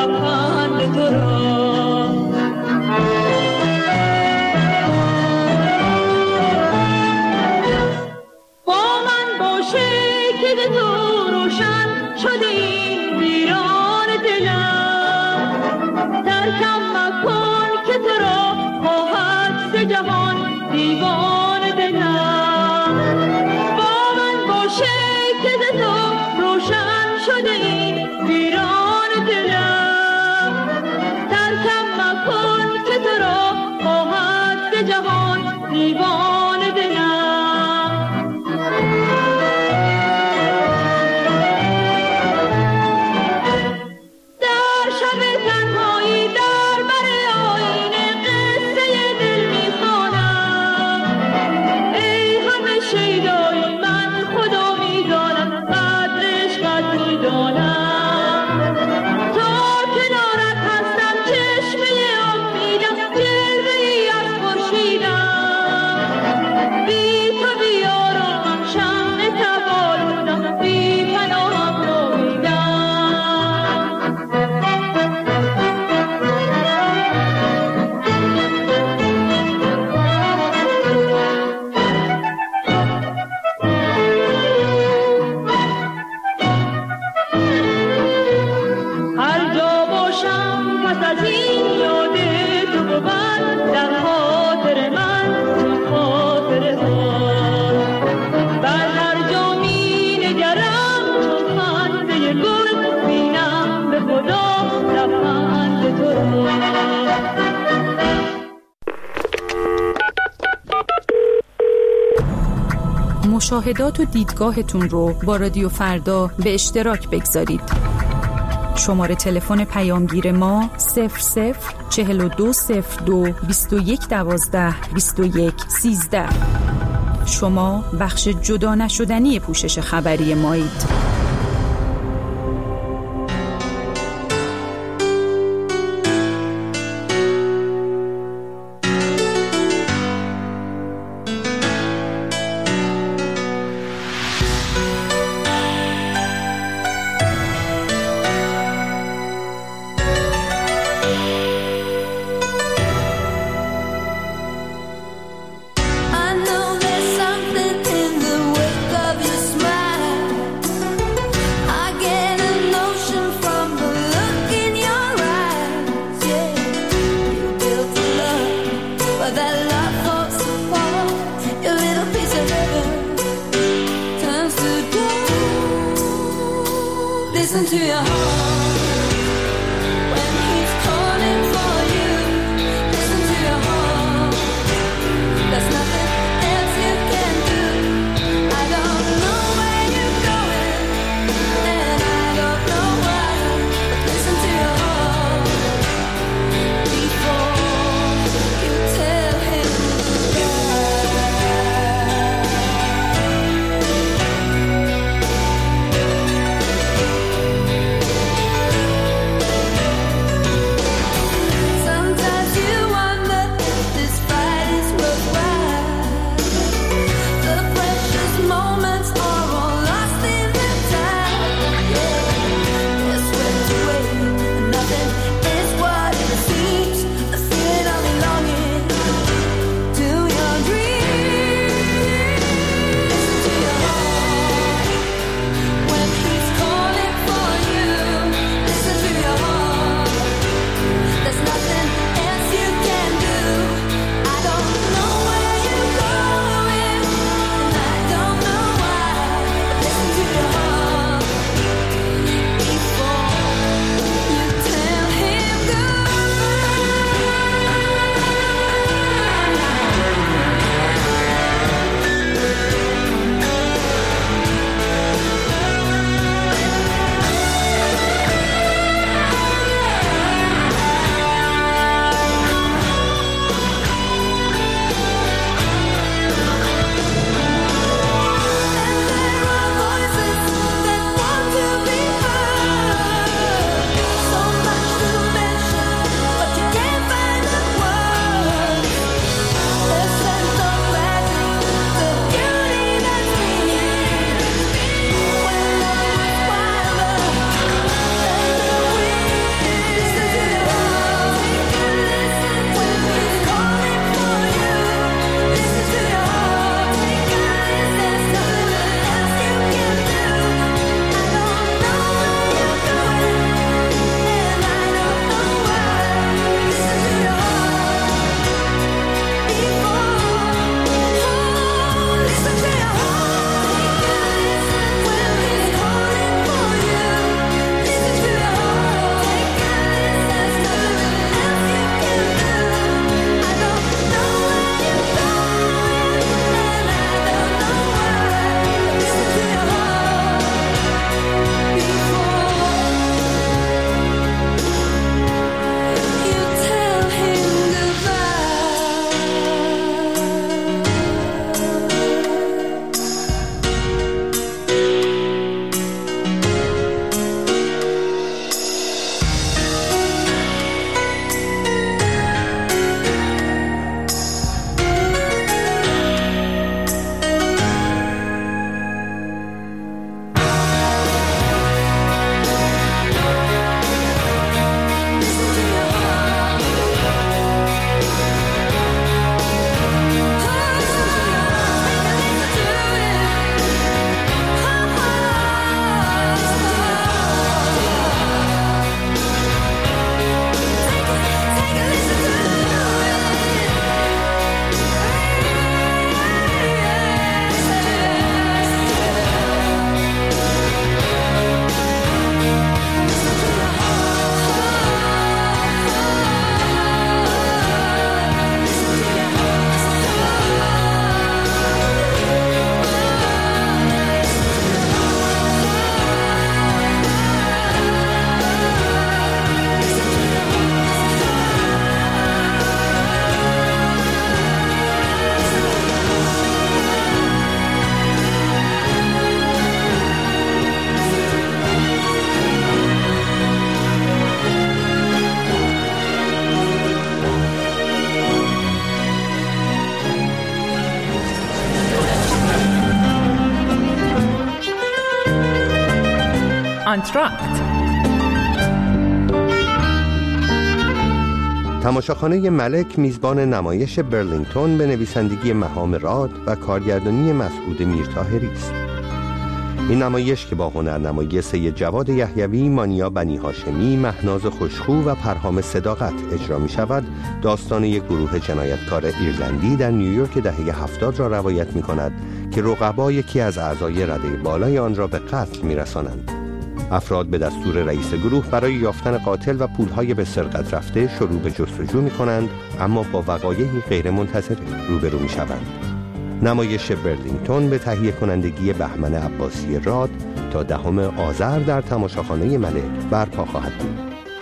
لبخند تو را. با من باشه که به تو روشن شده این ویران دلم، ترکم مکن که تو را خواهد ز جهان دیوان دلم. با من باشه که ز تو روشن شده این ویران دلم، ترکم مکن که تو را خواهد ز جهان دیوان دلم. در شب تنهایی در بر آینه قصه دل میخوانم، ای همه شیدای من خدا میدانم قدر عشقت میدانم. تا کنارت هستم چشمه امیدم، جلوه‌ای از خورشیدم، بی تو بیارامم شمع تبالودم، بی پناهم نومیدم. هر جا باشم پس از این یاد تو بود در خاطر من، تو خاطر من. بر هر جا می نگرم چون خنده گل، بینم به خدا لبخند تو را. مشاهدات و دیدگاهتون رو با رادیو فردا به اشتراک بگذارید. شماره تلفن پیامگیر ما 004202 2112 2113. شما بخش جدا نشدنی پوشش خبری مایید. I know there's something in the wake of your smile. I get a notion from the look in your eyes. Yeah, you built a love, but that love falls apart. Your little piece of heaven turns to gold. Listen to your heart when he's calling. آنتراکت. تماشاخانه ملک میزبان نمایش برلینگتون به نویسندگی مهام راد و کارگردانی مسعود میرطاهری است. این نمایش که با هنرنمایی سید جواد یحیوی، مانیا بنی هاشمی، مهناز خوشخو و پرهام صداقت اجرا می شود، داستان یک گروه جنایتکار ایرلندی در نیویورک دهه 70 را روایت می کند که رقبا یکی از اعضای رده بالای آن را به قتل می رسانند. افراد به دستور رئیس گروه برای یافتن قاتل و پولهای به سرقت رفته شروع به جستجو می کنند، اما با وقایعی غیر منتظره روبرو می شوند. نمایش برلینگتون به تهیه کنندگی بهمن عباسی راد تا 10 آذر در تماشاخانه ملک برپا خواهد بود.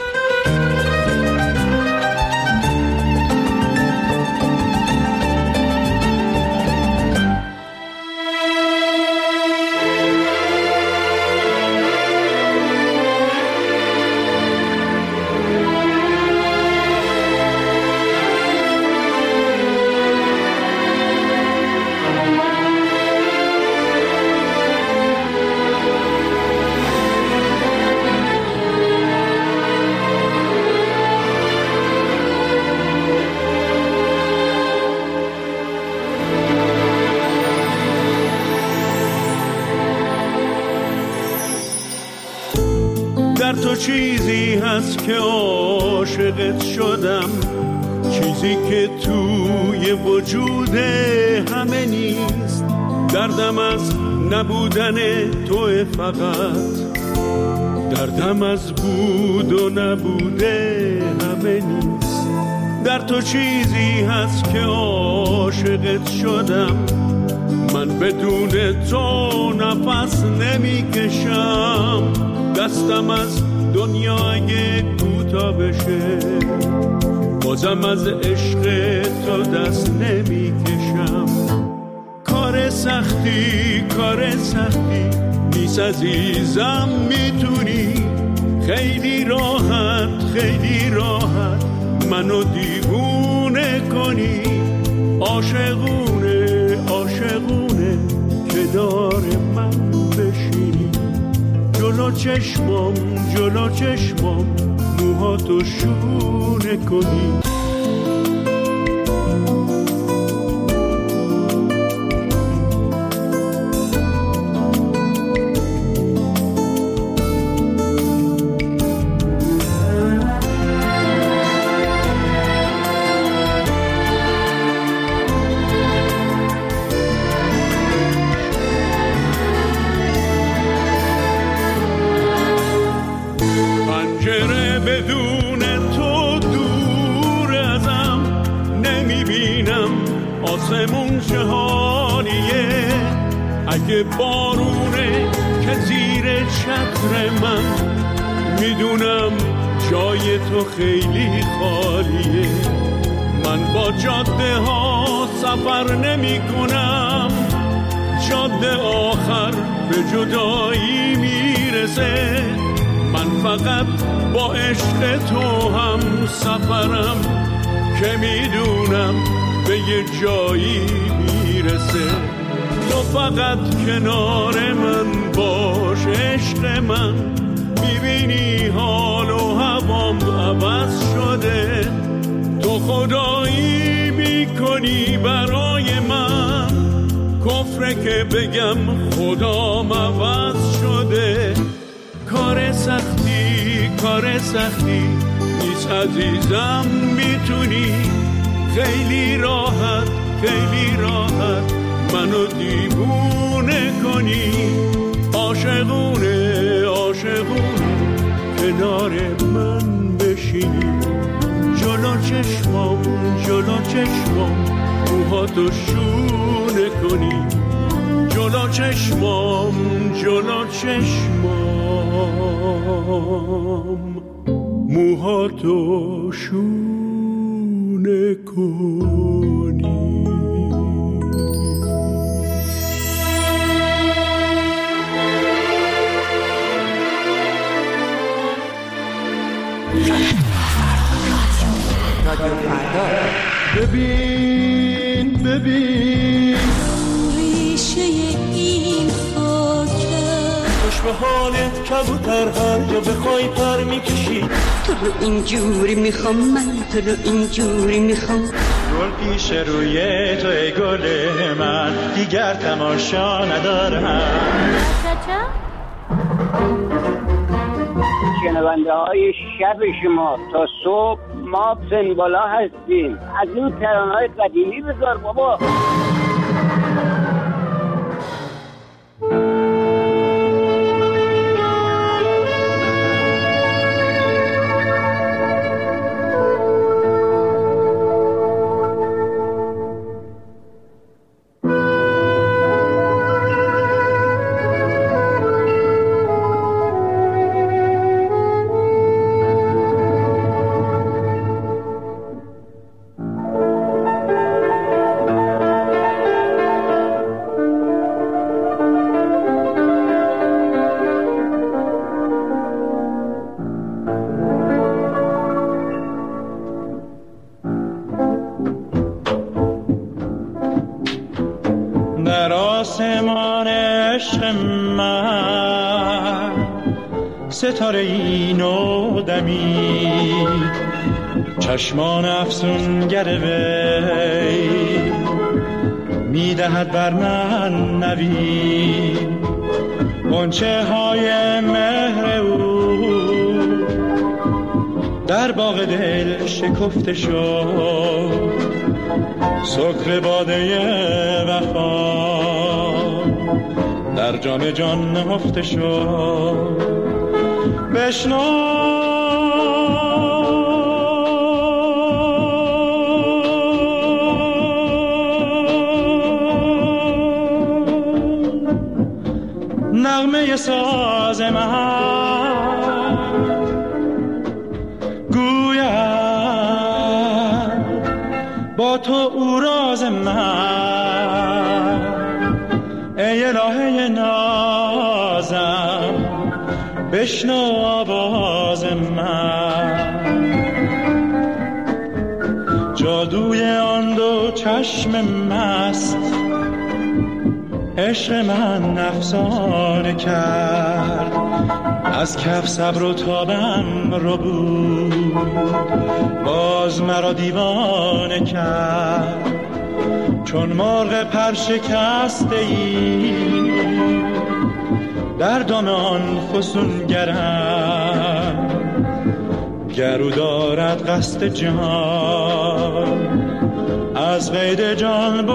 در تو چیزی هست که عاشقت شدم، چیزی که توی وجود همه نیست. دردم از نبودن تو فقط، دردم از بود و نبوده همه نیست. در تو چیزی هست که عاشقت شدم، من بدون تو نفس نمیکشم. دستم از دنیا اگه کوتاه بشه، بازم از عشق تو دست نمیکشم. کار سختی نیست عزیزم، میتونی خیلی راحت منو دیوونه کنی. عاشقونه کنار من بشینی، جلو چشمام موهاتو شونه کنی. بدون تو دور ازم، نمیبینم آسمون چه حالیه. اگه بارونه که زیر چتر من، میدونم جای تو خیلی خالیه. من با جاده ها سفر نمی کنم، جاده آخر به جدایی میرسه. من فقط با عشق تو هم سفرم، که میدونم به یه جایی میرسه. تو فقط کنار من باش عشق من، میبینی حال و هوام عوض شده. تو خدایی میکنی برای من، کفره که بگم خدام عوض شده. کار سختی نیست عزیزم، میتونی خیلی راحت منو دیوونه کنی. عاشقونه کنار من بشینی، جلو چشمام موهاتو شونه کنی. جلو چشمام موهاتو شونه کنی. ببین ریشه این خاکه، به حالت کبوتر هر جا بخوای پر میکشی. تو رو اینجوری میخوام من، تو رو اینجوری میخوام. گل پیش روی تو ای گل من، دیگر تماشا ندارم. شنونده های شب شما تا صبح ما سنبالا هستیم. از این ترانه‌های قدیمی بذار بابا. در آسمان عشق من ستاره اینو دمید، چشمان افسونگر وی میدهد بر من نوید. غنچه های مهر او در باغ دل شکفته شد، سکر باده وفا در جام جان نهفته شد. بشنو نغمه ساز من، گویم با تو او راز من. ای الهه نازم بشنو آواز من. جادوی آن دو چشم مست عشق من افسانه کرد، از کف صبر و تابم رو بود، باز مرا دیوانه کرد. چون مرغ پر شکسته ای در دام آن فسونگرم، گرو دارد قصد جان از قید جان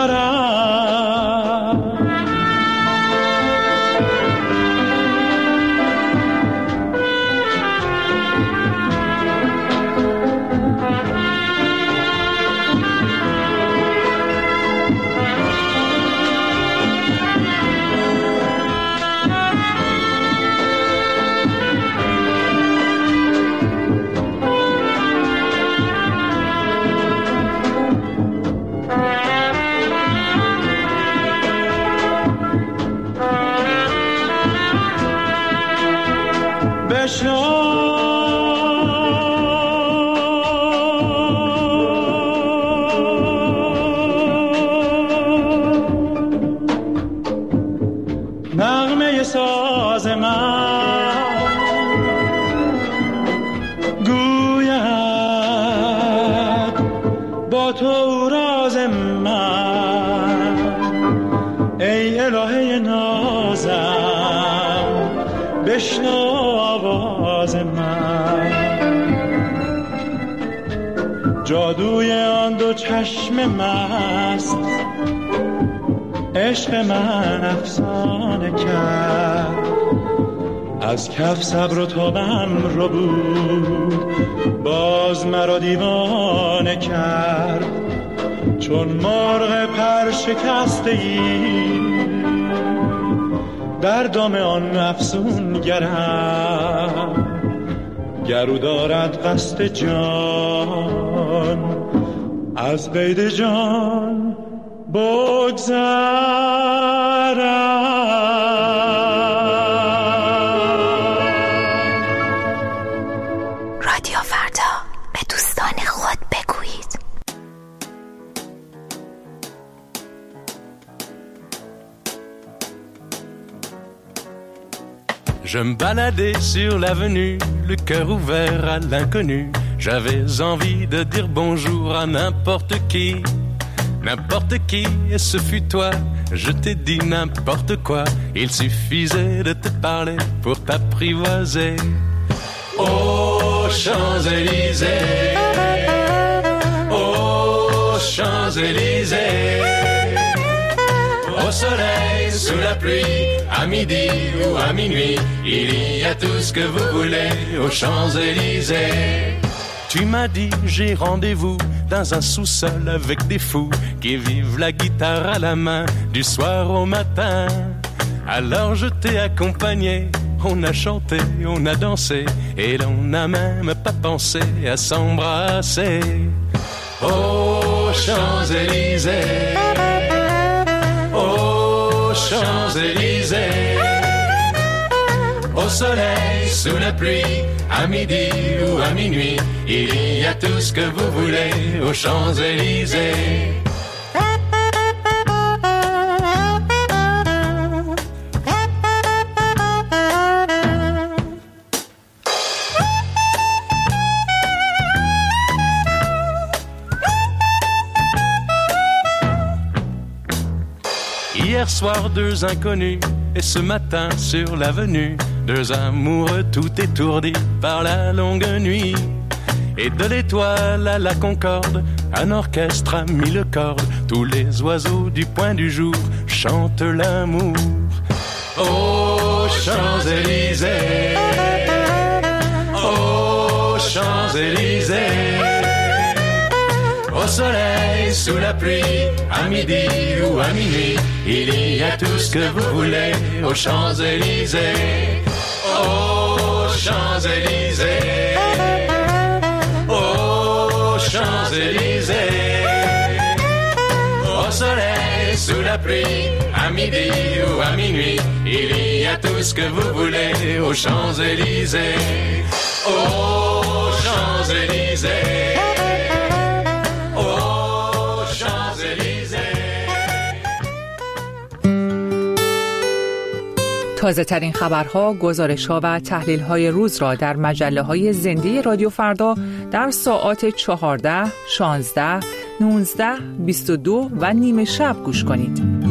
بگذرم. نغمه ساز من، گوید با تو راز من. ای الهه نازم بشنو آواز من. جادوی آن دو چشم مست عشق من افسانه کرد، از کف صبر و تابم رو بود، باز مرا دیوانه کرد. چون مرغ پر شکسته ای در دام آن افسونگرم، گرو دارد قصد جان از قید جان رادیو فردا، به دوستان خود بگویید. Je me baladais sur l'avenue, le cœur ouvert à l'inconnu. J'avais envie de dire bonjour à n'importe qui, et ce fut toi. Je t'ai dit n'importe quoi, il suffisait de te parler pour t'apprivoiser. Aux Champs-Élysées, aux Champs-Élysées, au soleil, sous la pluie, à midi ou à minuit, il y a tout ce que vous voulez aux Champs-Élysées. Tu m'as dit j'ai rendez-vous dans un sous-sol avec des fous qui vivent la guitare à la main du soir au matin. Alors je t'ai accompagné, on a chanté, on a dansé et l'on n'a même pas pensé à s'embrasser. Aux Champs-Élysées, aux Champs-Élysées, au soleil, sous la pluie, à midi ou à minuit, il y a tout ce que vous voulez aux Champs-Élysées. Hier soir, deux inconnus, et ce matin sur l'avenue, deux amoureux tout étourdis par la longue nuit. Et de l'étoile à la Concorde, un orchestre a mis le corde. Tous les oiseaux du point du jour chantent l'amour. Aux Champs-Élysées, aux Champs-Élysées, au soleil, sous la pluie, à midi ou à minuit, il y a tout ce que vous voulez aux Champs-Élysées. Aux Champs-Élysées, aux Champs-Élysées, au soleil, sous la pluie, à midi ou à minuit, il y a tout ce que vous voulez aux Champs-Élysées. Aux Champs-Élysées, تازه ترین خبرها، گزارش‌ها و تحلیل‌های روز را در مجله‌های زنده رادیو فردا در ساعات 14، 16، 19، 22 و نیم شب گوش کنید.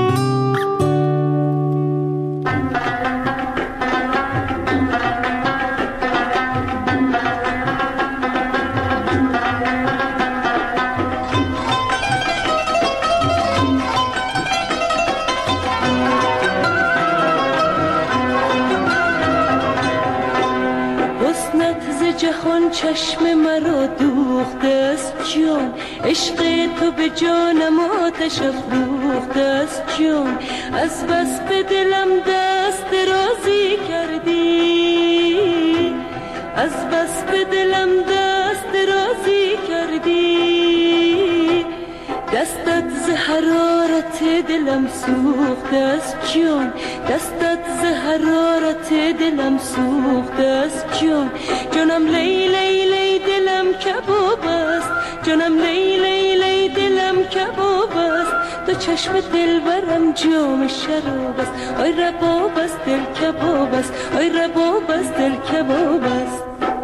چشم مرا دوخته است جان، عشق تو به جانم آتش افروخته است جان. از بس به دلم دست درازی کردی، از بس به دلم دست درازی کردی. دستت ز حرارت دلم سوخته است جان، دستت ز حرارت دلم سوخته است جان. جانم لی لی لی دلم کباب است، جانم لی لی لی دلم کباب است. تو چشم دلبرم جام شراب است، آی رباب است دل کباب است، آی رباب است دل کباب است.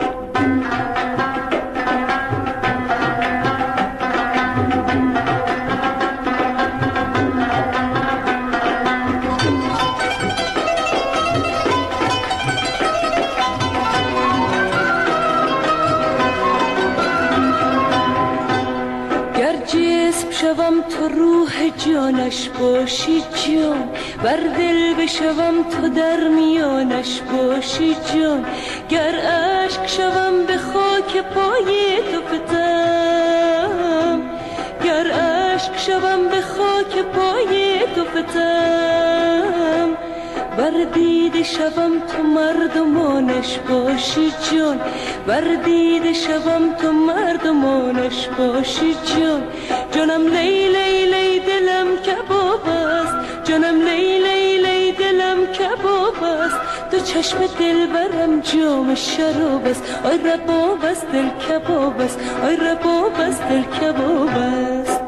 شوم تو روح جانش باشی جان، بر دل بشوم تو در میانش باشی جان. گر عشق شوم به خاک پای تو فتم، گر عشق شوم به خاک پای تو فتم. بر دیده شوم تو مردمانش باشی جان، بر دیده شوم تو مردمانش باشی جان. جانم لی لی لی دلم کباب است، جانم لی لی لی دلم کباب است. تو چشم دلبرم جام شراب است، آی رباب است دل کباب است، آی رباب است دل کباب است.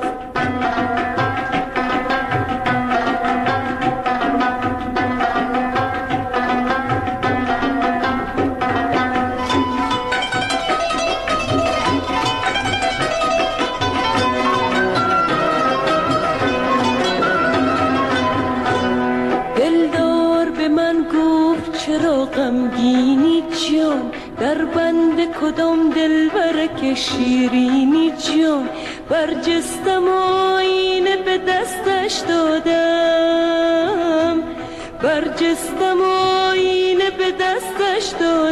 فلک شیرینی جان، برجستم آینه به دستش دادم، برجستم آینه به دستش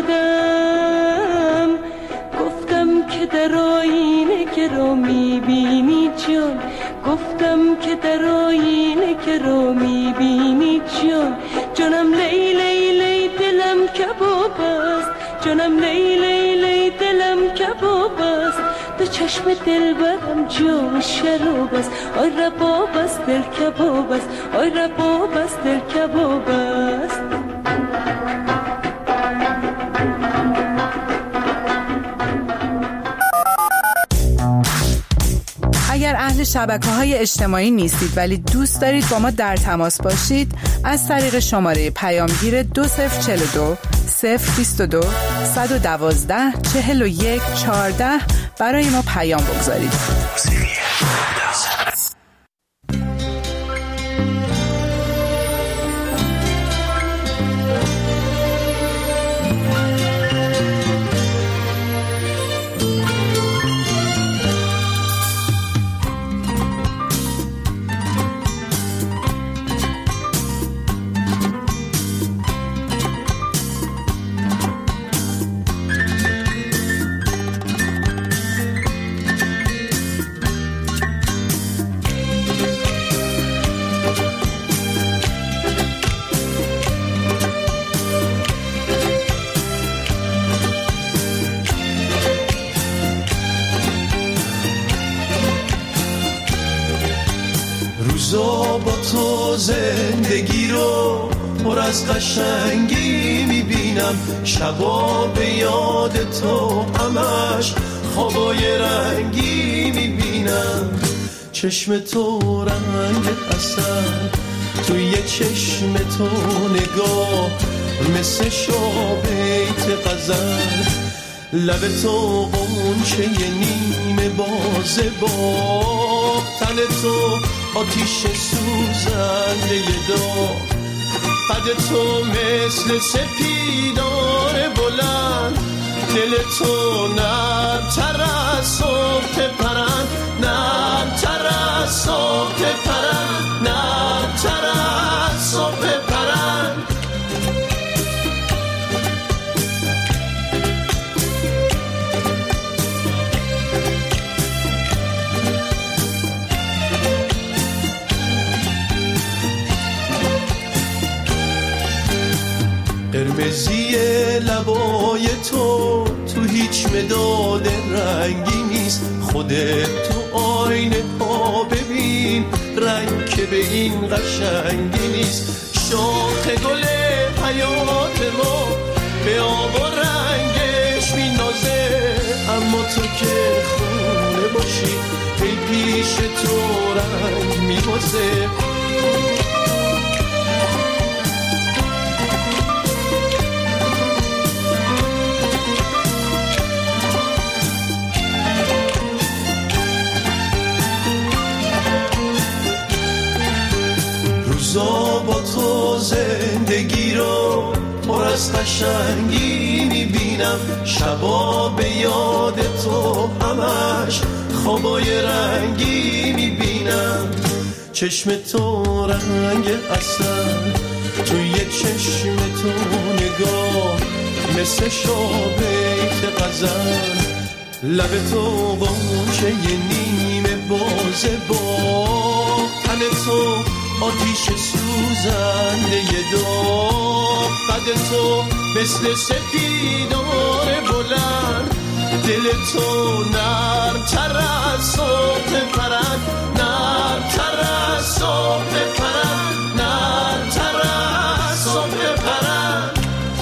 دادم. گفتم که در آینه که رو میبینی جان، گفتم که در آینه که رو میبینی جان، جانم لی لی لی دلم کباب است، جانم لی لی لی دلم کباب است. دو چشم دلبرم جام شراب است، آی رباب است دل کباب است، آی رباب است دل کباب است. اگر اهل شبکه‌های اجتماعی نیستید ولی دوست دارید با ما در تماس باشید، از طریق شماره پیامگیر 2042 022 112 41 14 برای ما پیام بگذارید. روزا با تو زندگی رو پر از قشنگی میبینم، شبا به یاد تو همش خوابای رنگی میبینم. چشم تو رنگ حسن، توی چشم تو نگاه مثل شابیت غزل، لب تو غنچه نیمه بازه با تن تو آتیش سوزنده داغ، قد تو مثل سپیدار بلند، دل تو نرم‌تر از صبح پرند، نرم‌تر از صبح پرند، نرم‌تر از صبح پرند. قرمزی لبای تو هیچ مداد رنگی نیست، خودت تو آینه ها ببین رنگ که به این قشنگی نیست. شاخ گل حیات ما به آب و رنگش مینازه، اما تو که خونه باشی ای پیش تو رنگ میبازه. روزا با تو زندگی رو پر از قشنگی میبینم، شبا به یاد تو همش خوابای رنگی میبینم. چشم تو رنگ اصل، توی چشم تو نگاه مثل شابیت غزل، لب تو غنچه نیمه بازه با تن تو آتیش سوزنده داغ، قد تو مثل سپیدار بلند، دل تو نرم‌تر از صبح پرند، نرم‌تر از صبح پرند، نرم‌تر از صبح پرند.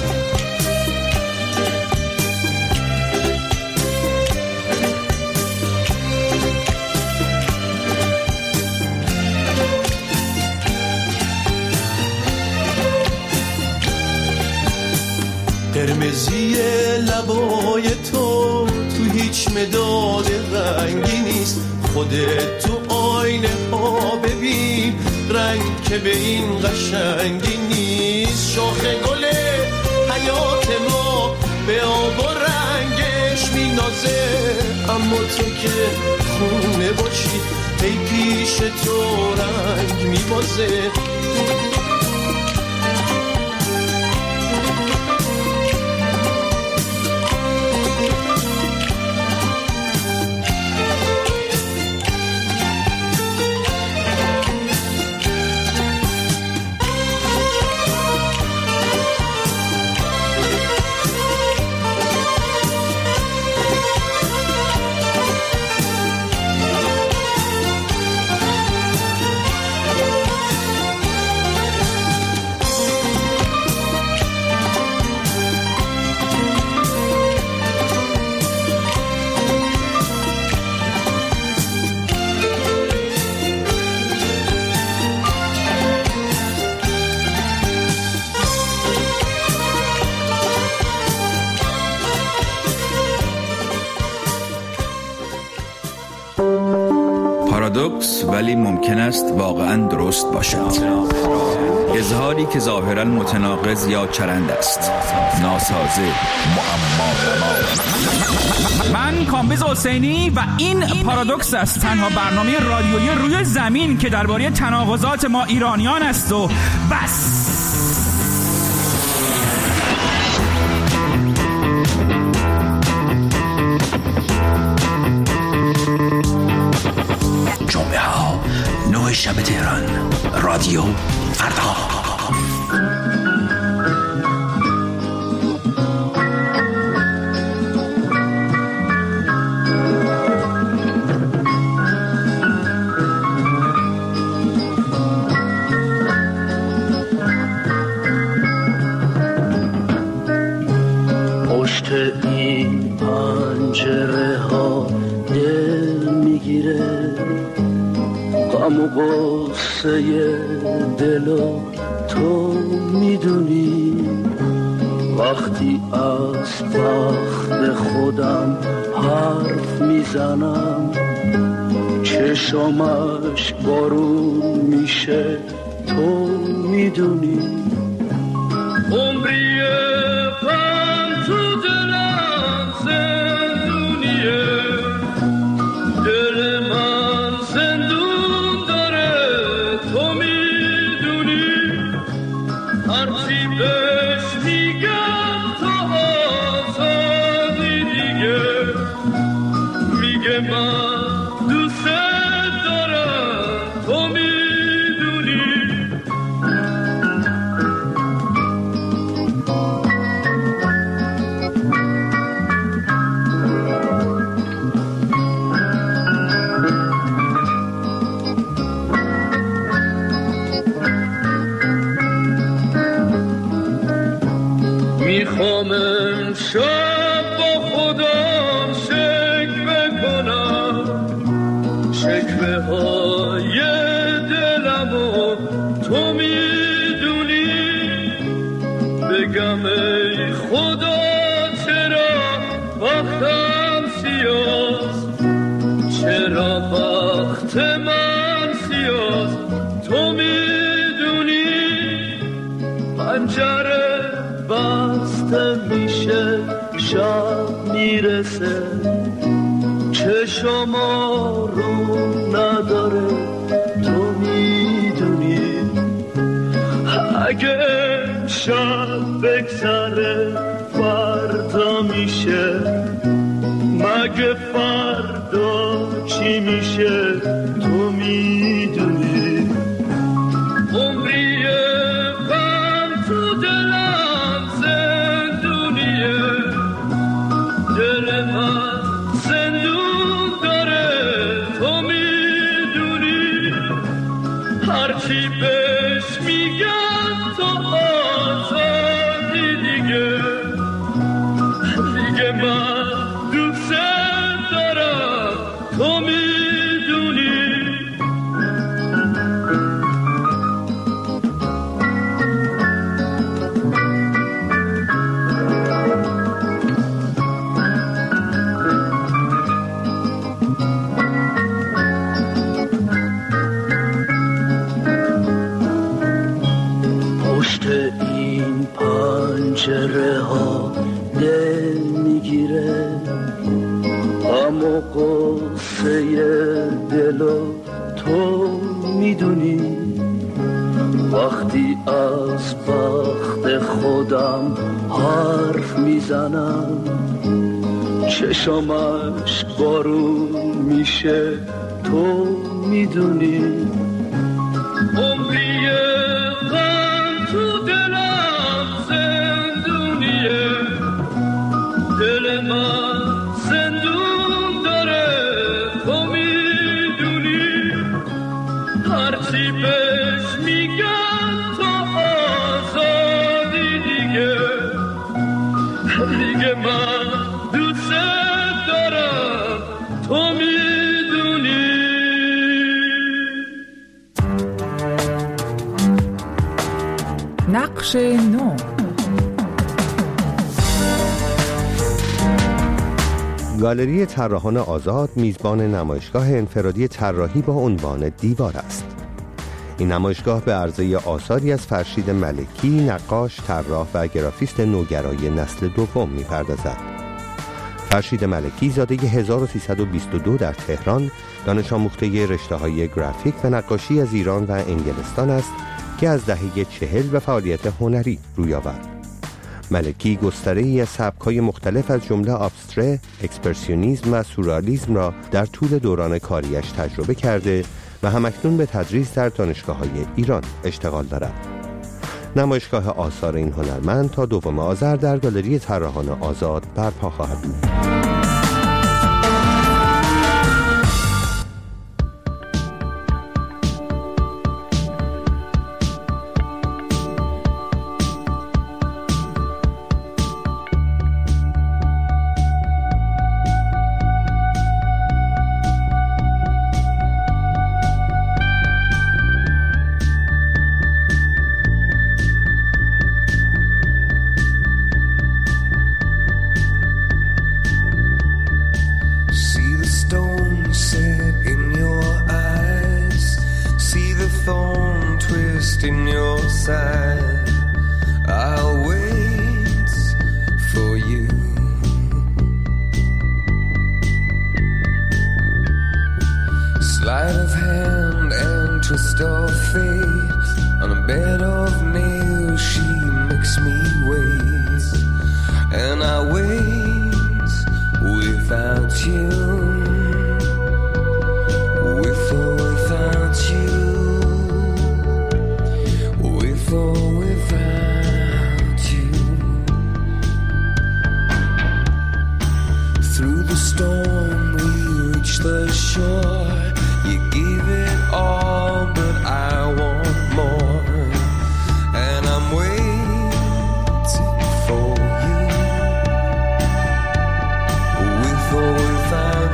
قرمزی لبای تو هیچ مداد رنگی نیست، خودت تو آینه ها ببین رنگ که به این قشنگی نیست. شاخ گل حیات ما به آب و رنگش می نازه، اما تو که خونه باشی ای پیش تو رنگ میبازه. پارادوکس ولی ممکن است واقعاً درست باشد. اظهاری که ظاهراً متناقض یا چرند است، ناسازه، معما. من کامبیز حسینی و این پارادوکس است، تنها برنامه رادیویی روی زمین که درباره تناقضات ما ایرانیان است و بس. جمعه ها 9 شب تهران، رادیو فردا. پشت این پنجره ها دل میگیره، غم و غصه دلو تو میدونی. وقتی از بخت خودم حرف میزنم، چشمش بارون میشه تو میدونی. عمریه غم تو دلم زندونیه، دل من زندون داره تو میدونی. هرچی بهش میگم تو آزادی دیگه، میگه من دوست دارم تو میدونی. میخوام امشب با خودم شکوه کنم، شکوه های دلمو تو میدونی. بگم ای خدا چرا وقتم سیاست، چرا وقت من سیاست تو میدونی. پنجره بسته میشه شب میرسه، چشم آروم نداره تو میدونی. اگه شب بگذره فردا میشه، مگه فردا چی میشه تو میدونی. عمریه غم تو دلم زندونیه، دل من زندون داره تو میدونی. هرچی بهش میگم تو آزادی دیگه، دیگه من دوست دارم تو میدونی. قصه دلو تو میدونی وقتی از بخت خودم حرف میزنم چشمش بارون میشه تو میدونی عمری غم تو دلم زندونیه دل من زندون داره تو میدونی هرچی بهش میگن تو آزادی دیگه من دوست دارم تو میدونی نقش نو. گالری طراحان آزاد میزبان نمایشگاه انفرادی طراحی با عنوان دیوار است. این نمایشگاه به عرضه آثاری از فرشید ملکی، نقاش، طراح و گرافیست نوگرای نسل دوم می‌پردازد. فرشید ملکی زاده 1322 در تهران، دانش آموخته رشته‌های گرافیک و نقاشی از ایران و انگلستان است که از دهه 40 به فعالیت هنری روی آورد. ملکی گستره‌ای از سبک‌های مختلف از جمله ابستره، اکسپرسیونیسم و سورئالیسم را در طول دوران کاریش تجربه کرده و همکنون به تدریس در دانشگاه‌های ایران اشتغال دارد. نمایشگاه آثار این هنرمند تا 2 آذر در گالری طراحان آزاد برپا خواهد بود. In your side, I'll wait for you. Sleight of hand and twist of fate. On a bed of nails, she makes me wait, and I wait without you, with or without you. Or without you. Through the storm we reach the shore. You give it all, but I want more. And I'm waiting for you. With or without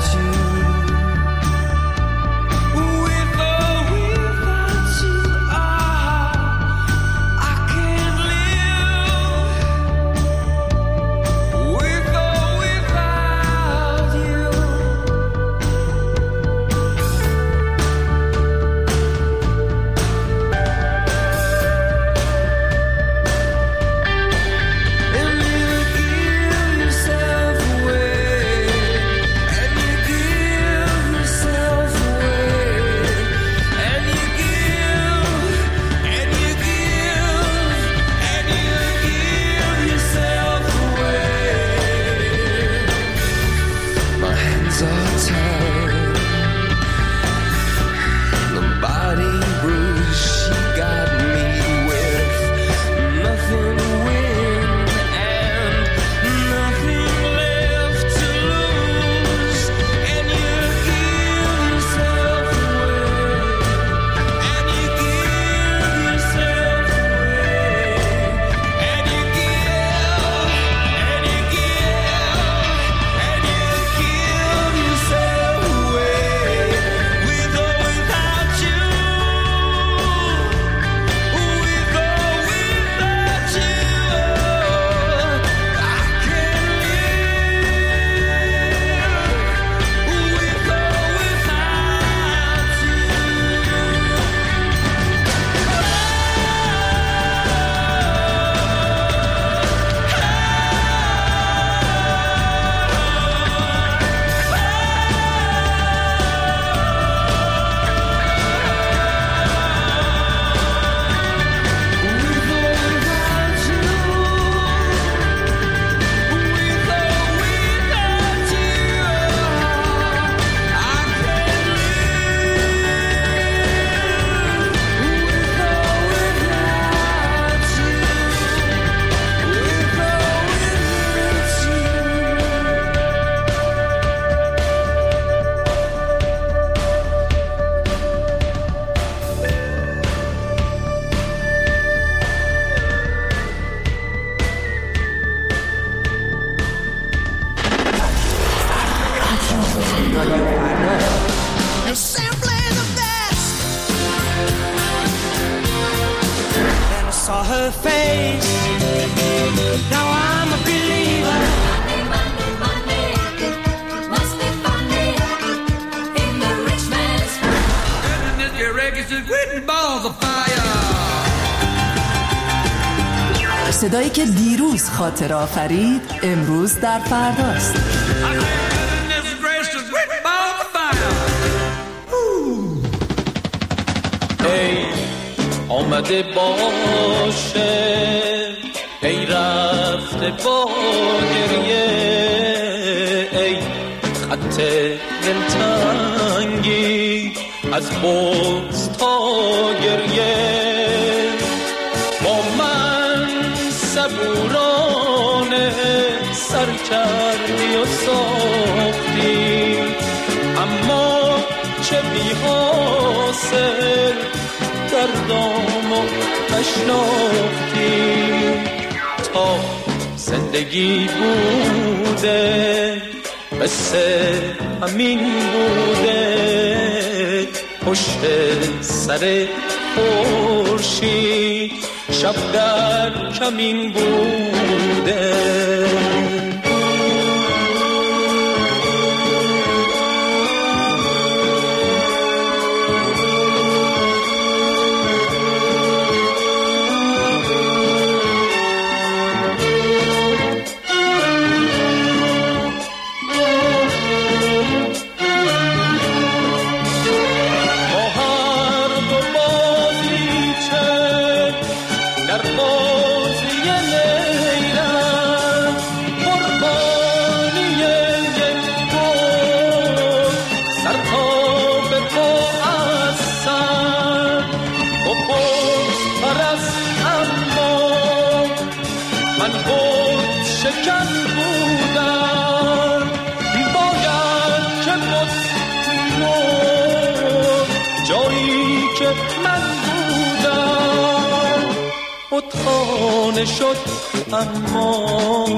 صدایی که دیروز خاطر آفرید امروز در فرداست. ای آمده باشه ای رفته با گریه ای خط دلتنگی از بغض تا گریه با من صبورانه سر کردی و ساختی اما چه بی حاصل دردامو نشناختی تا زندگی بوده قصه همین بوده پشت سر خورشید شب در کمین بوده خانه شد اما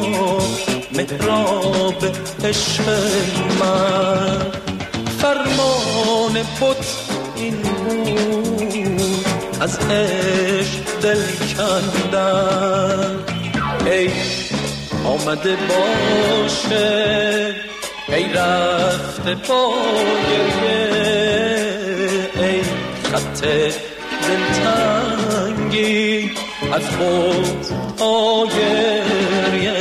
محراب عشق من فرمان بت این بود از عشق دل کندن ای آمده باشه ای رفته با گریه ای خط دلتنگی از خود آگریه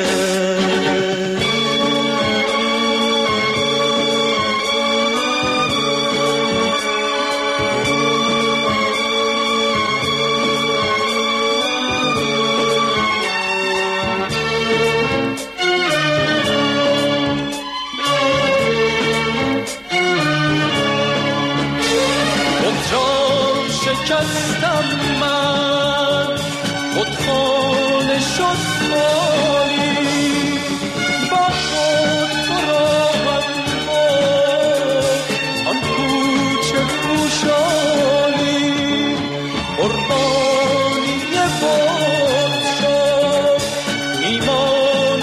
خودجان شکستم من خودخانه شد خالی با خود تو را من آن کوچه کوشالی قربانی بود شد ایمان و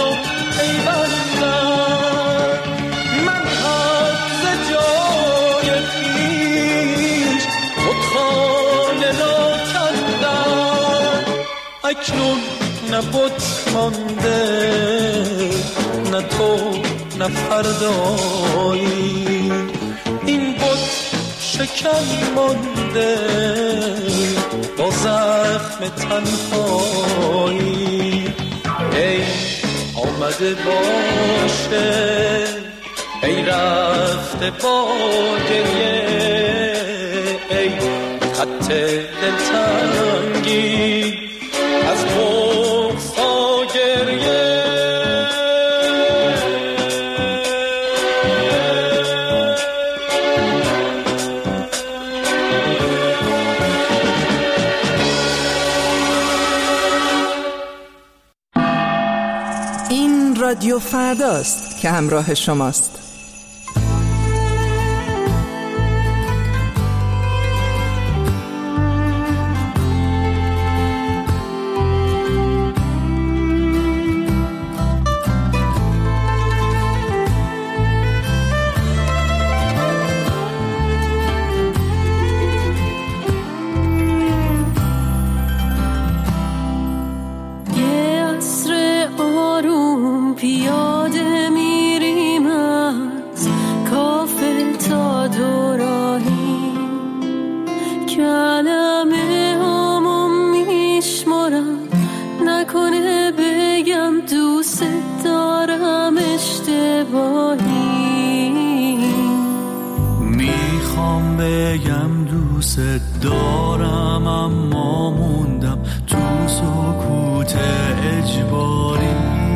پیوندم من از جای خویش خودخانه را کندم اکنون نه بت مانده نه تو نه فردایی این بت شکن مانده با زخم تنهایی ای آمده باشه ای رفته با گریه ای خط دلتنگی از بغض تا گریه این رادیو فرداست که همراه شماست. پیاده میریم بگم دوست دارم، اما موندم تو سکوت اجباری.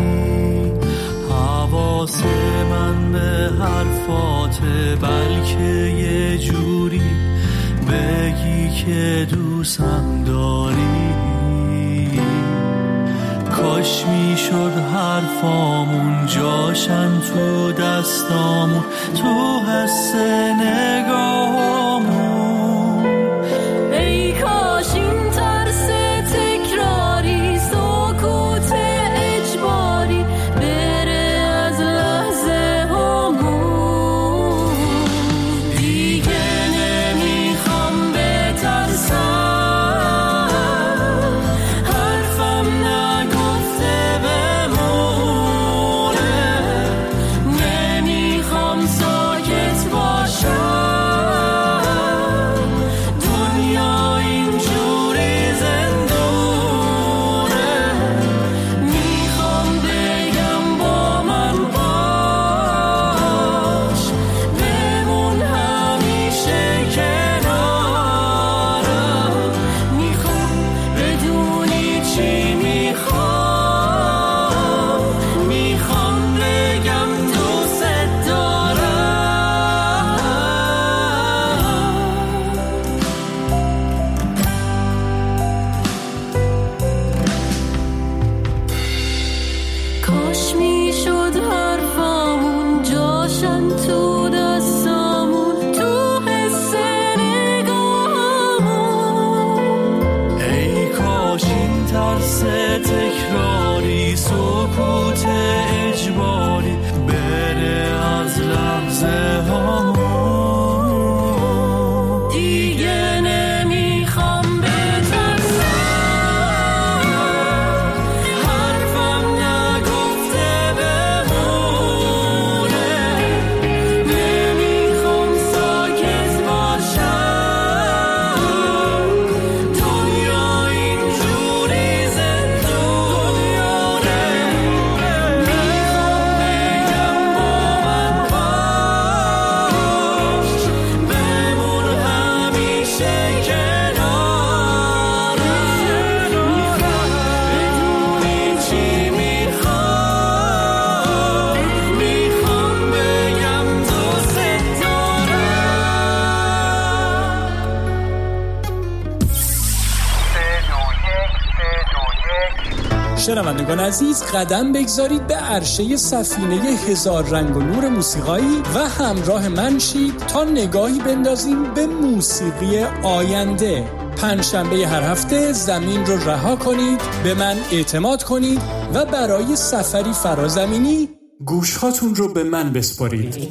حواس من به حرفات، بلکه یه جوری بگی که دوستم داری. کاش میشد حرفامون جاشن تو دستامون، تو حس نگاهامون. ای کاش این ترس تکراری، سکوت اجباری بره از لحظه هامون. دیگه نمیخوام بترسم، حرفم نگفته بمونه. نمیخوام ساکت باشم، دنیا اینجوری زندونه. میخوام بگم با من باش، بمون همیشه کنارم. میخوام بدونی چی میخوام، میخوام بگم دوست دارم. کاش میشد حرفامون جاشن تو دستامون، تو حس نگاهامون. ای کاش این ترس تکراری، سکوت اجباری بره از لحظه هامون. دیگه نمیخوام بترسم، حرفم نگفته بمونه. نمیخوام ساکت باشم، دنیا اینجوری زندونه. میخوام بگم با من باش، بمون همیشه کنارم. میخوام بدونی چی میخوام، میخوام بگم دوست دارم. شنوندگان عزیز، قدم بگذارید به عرشه سفینه هزار رنگ و نور موسیقایی و همراه من شید تا نگاهی بندازیم به موسیقی آینده. پنجشنبه هر هفته زمین رو رها کنید، به من اعتماد کنید و برای سفری فرازمینی گوشهاتون رو به من بسپارید.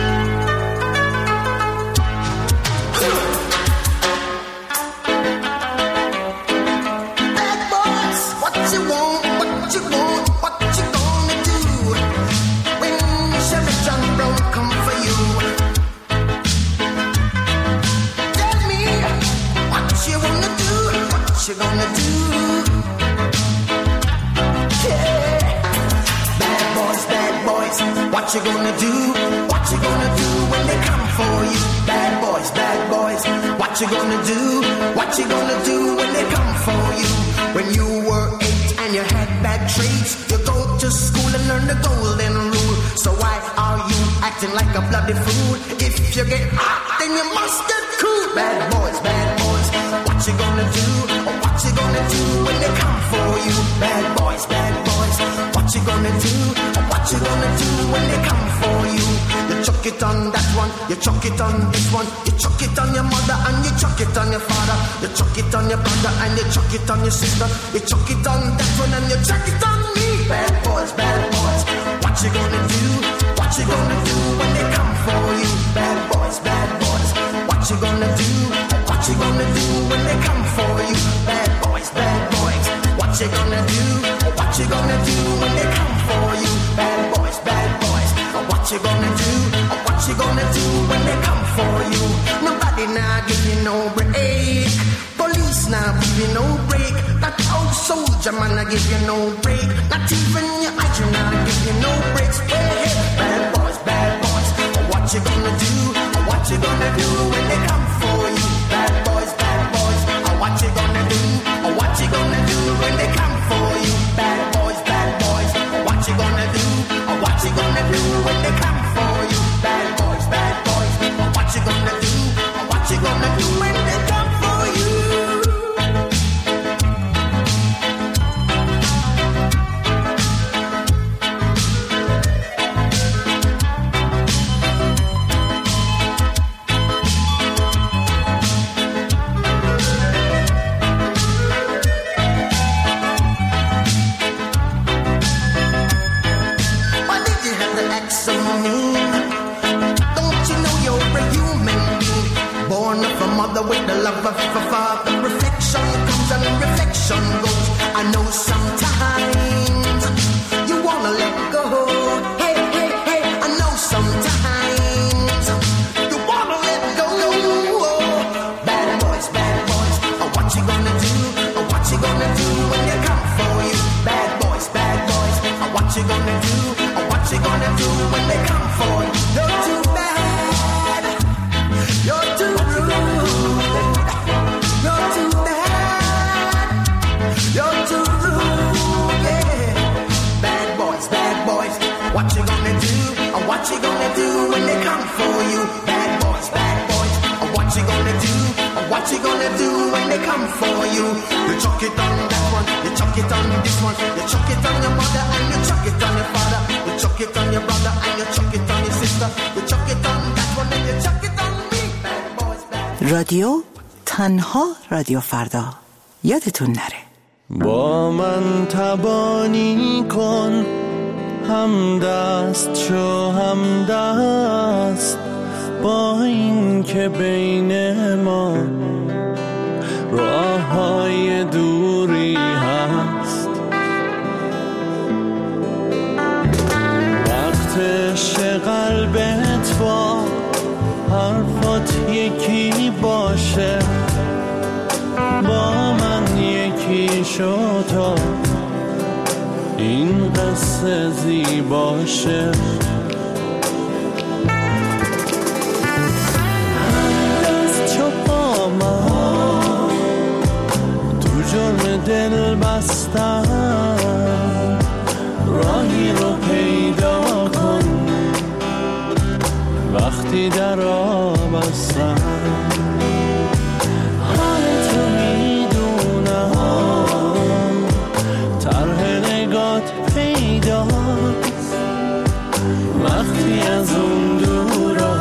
What you gonna do? What you gonna do when they come for you? Bad boys, what you gonna do? What you gonna do when they come for you? When you were 8 and you had bad traits, you go to school and learn the golden rule. So why are you acting like a bloody fool? If you get hot, then you must get cool. Bad boys, what you gonna do? Or what you gonna do when they come for you? Bad boys, what you gonna do? Or what you gonna do when they come for you? You chuck it on that one, you chuck it on this one, you chuck it on your mother and you chuck it on your father, you chuck it on your brother and you chuck it on your sister, you chuck it on that one and you chuck it on me. Bad boys, what you gonna do? What you gonna do when they come for you? Bad boys, what you gonna do? What you gonna do when they come for you? Bad boys, what you gonna do? What you gonna do when they come for you? Bad boys, what you gonna do? What you gonna do when they come for you? Nobody now give you no break. Police now give you no break. That old soldier man I give you no break. Not even your eyes now give you no breaks. Hey, bad boys, what you gonna do? What you gonna do when they come for what you gonna do? What you gonna do when they come for you? Bad boys, what you gonna do? What you gonna do when they come for you? Bad boys, what you gonna do? What you gonna do when they come for you? With the love of a father, reflection comes and reflection goes. I know sometimes you wanna let go. Hey, hey, hey, I know sometimes you wanna let go. Bad boys, what you gonna do? What you gonna do when they come for you? Bad boys, what you gonna do? What you gonna do when they come for you? You're too bad, you're too rude. What you gonna do? What you gonna do when they come for you? Bad boys, what you gonna do? What you gonna do when they come for you? You chuck it on that one, you chuck it on this one, you chuck it on your mother and you chuck it on your father, you chuck it on your brother and you chuck it on your sister, you chuck it on that one and you chuck it on me. Bad boys, رادیو تنها رادیو فردا، یادتون نره. با من تبانی کن، همدست شو همدست، با این که بین ما راه های دوری هست. وقت قلبت با حرفات یکی باشه، با من یکی شو تا این قصه زیباشه. همدست چو با من تو جرم دل بستن، راهی رو پیدا کن وقتی در آب هستن. حالتو میدونم، طرح نگات پیداست وقتی از اون دورا،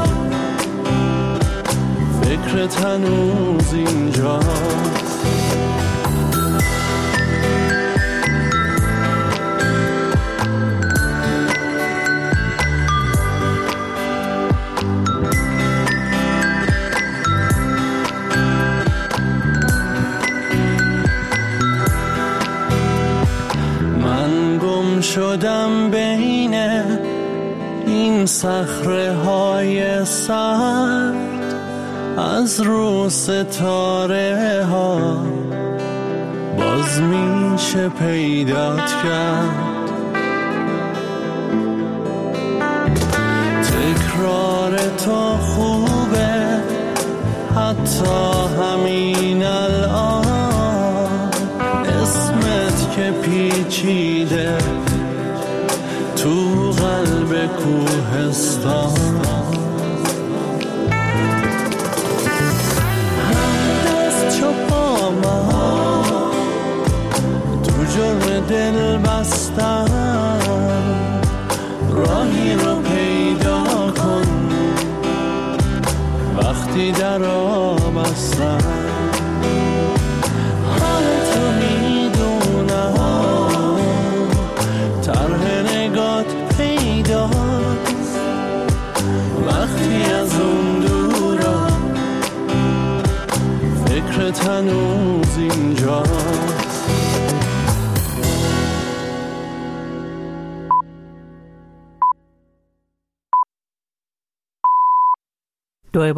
فکرت هنوز اینجاست. شدم بین این صخره های سرد، از رو ستاره ها باز میشه پیدات کرد. تکرار تو خوبه حتی همین الان، اسمت که پیچیده تو قلب کوهستان. همدست چو با من تو جرم دل بستن، راهی رو پیدا کن وقتی در آب هستن. حالتو میدونم، طرح نگات پیداست وقتی از اون دورا، فکرت هنوز